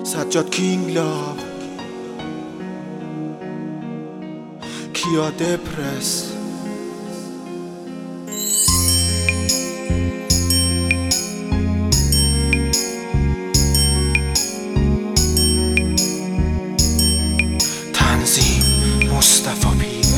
سجاد کینگ لاب کیا دپرس تنظیم مصطفی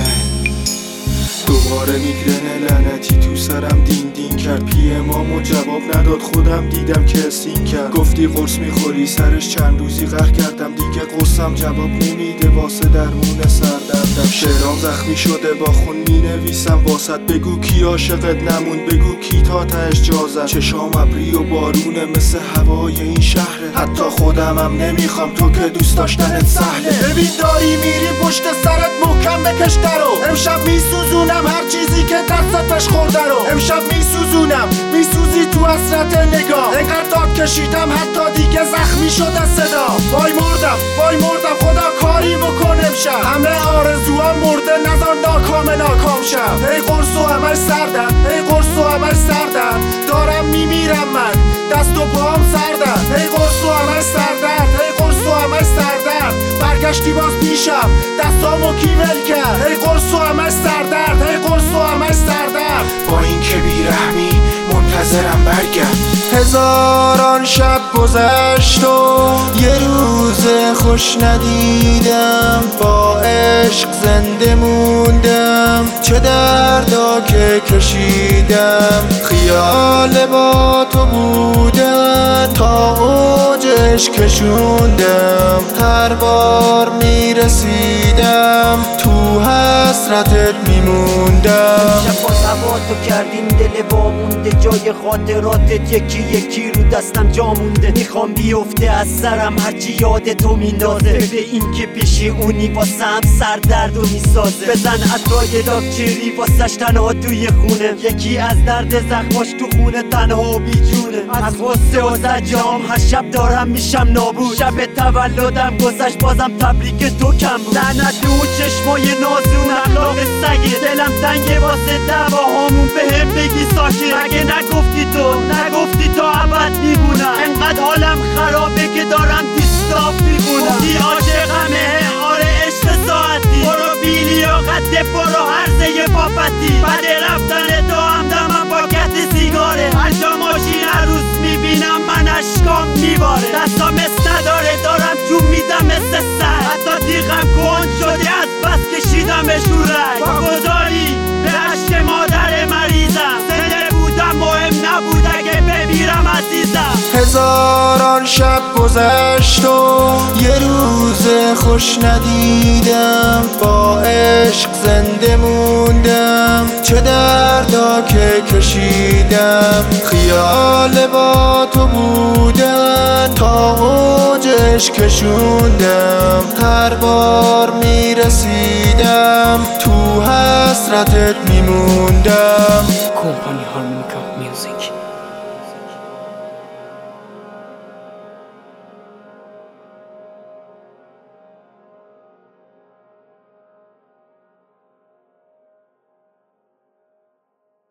دوباره میگرن لعنتی تو سرم دین دین کرد. پی امامو جواب نداد، خودم دیدم که استین کرد. گفتی قرص میخوری سرش چند روزی قهر کردم، دیگه قرصم جواب نمیده واسه درمون سردردم. شعرام زخمی شده با خون مینویسم واسط، بگو کی عاشقت نمون، بگو کی تا تهش جازم. چشام ابری و بارونه مثل هوای این شهره، حتی خودمم نمیخوام تو که دوست داشتنت سهله. ببین داری میری پشت سرت محکم بکش درو، امشب میسوزونم هر چیزی که دستت بهش خورده رو. امشب میسوزونم میسوزی تو حسرت نگاه، انقدر داد کشیدم حتی دیگه زخمی شده صدا. وای مردم خدا کاری بکن امشب، همه آرزوام مرده نذار ناکام شم. ای قرص و همش سردن، ای قرص و همش سردن، دارم میمیرم من دست و پام سردن. ای قرص و همش سردن، ای قرص و همش سردن، برگشتی باز پیشم دستامو کی ول کرد. ای قرص و همش سردن، ای قرص و همش سردن، با این که بیرحمی منتظرم برگرد. هزاران شب گذشت و یه روز خوش ندیدم، با عشق زنده موندم، چه دردا که کشیدم. خیال با تو بودن تا اوجش کشوندم، هر بار میرسیدم تو حسرتت میموندم. شب با هوا تو کردیم دل وامونده، جای خاطراتت یکی یکی رو دستم جا مونده. میخوام بیفته از سرم هرچی یاد تو میندازه، به این که پیشی اونی واسم سردرد و میسازه. بزن عطای لاکچری واسش تنها توی خونه، یکی از درد زخماش تو خونه تنها و بیجونه. از غصه و زجام هر شب دارم میشم نابود، شب تولدم گذشت بازم تبریک تو کم بود. لعنت اون چشمای نازون اخلاق سگه، دلم تنگه واسه دعواهامون بهم بگی ساکت. مگه نگفتی تا ابد میمونم، انقدر حالم خرابه که دارم دیستاپ میخونم. گفتی عاشقمه آره عشق ساعتی، برو بیلی و قده برو هرزه پاپتی. بعد رفتن تو همدمم با کت سیگاره، هر جا ماشین عروس میبینم من اشکام میباره. دستام نداره دارم جون میدم مثل سر، حتی دیغم کن شده از بس کشیدمش رو رنگ. با گذاری به عشق مادر مریضم، زنده بودم مهم نبود اگه بمیرم عزیزم. هزاران شب گذشت و یه روز خوش ندیدم، با عشق زنده موندم، چه دردا که کشیدم. خیال با تو بودن تا اوجش کشوندم، هر بار میرسیدم تو حسرتت میموندم. کمپانی هارمونیکا